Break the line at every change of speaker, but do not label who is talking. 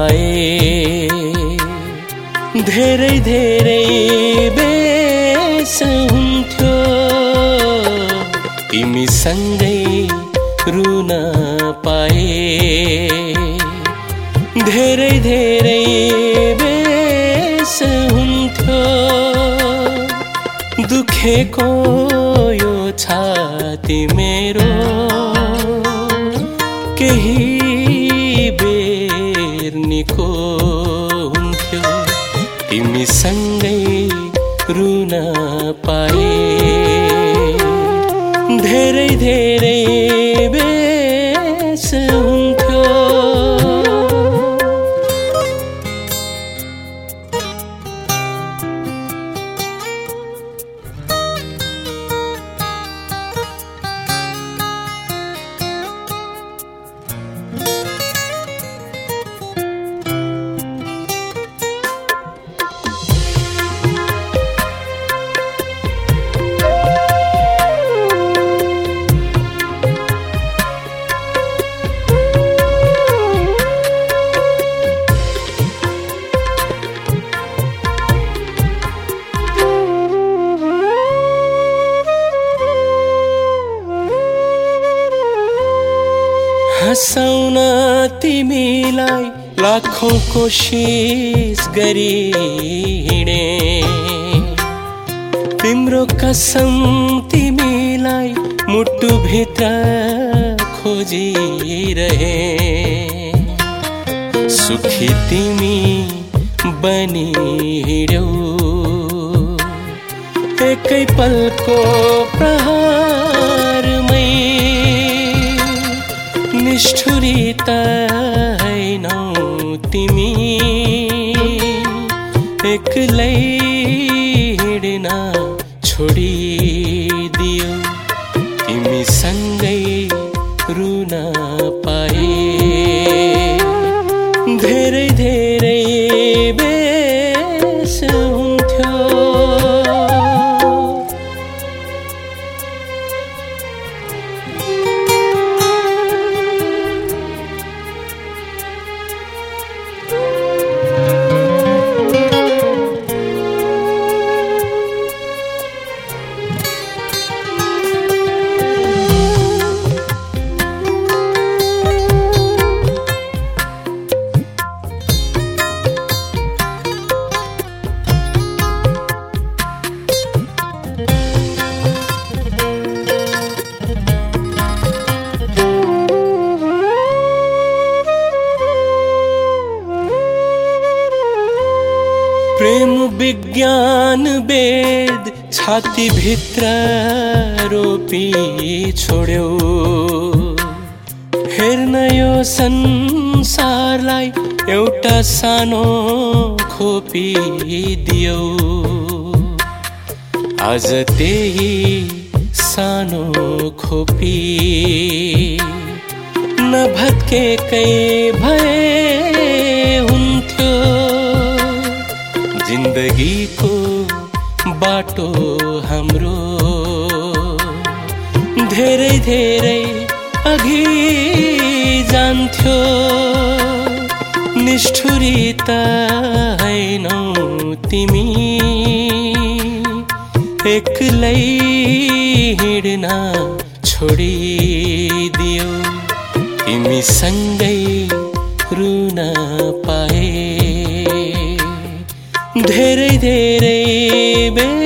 पाए धेरै धेरै बेस हुन्थ्यो तिमीसँगै रुन पाए धेरै धेरै बेस हुन्थ्यो दुखेको यो छाती मेरो केही बेर निको हुन्थ्यो तिमीसँगै रुन पाए धेरै धेरै बेस हुन्थ्यो हँसाउन तिमीलाई लाखौं कोशिश गरी हिँडे तिम्रो कसम तिमीलाई मुटु भित्र खोजिरहे सुखी तिमी बनी हिँड्यौ एकै पलको प्रहारमै निष्ठुरी त हैनौ तिमी एक्लै हिँड्न छोडिदियौ तिमीसँगै रुन पाए धेरै धेरै बेस हुन्थ्यो प्रेम विज्ञान वेद छाती भित्र रोपी छोड्यौ हेर्न यो संसारलाई एउटा सानो खोपी दियौ आज त्यही सानो खोपी नभत्केकै भए हुन्थ्यो जिन्दगीको बाटो हाम्रो धेरै धेरै अघि जान्थ्यो निष्ठुरी त हैनौ तिमी एक्लै हिँड्न छोडिदियौ तिमीसँगै रुन पाए धेरै धेरै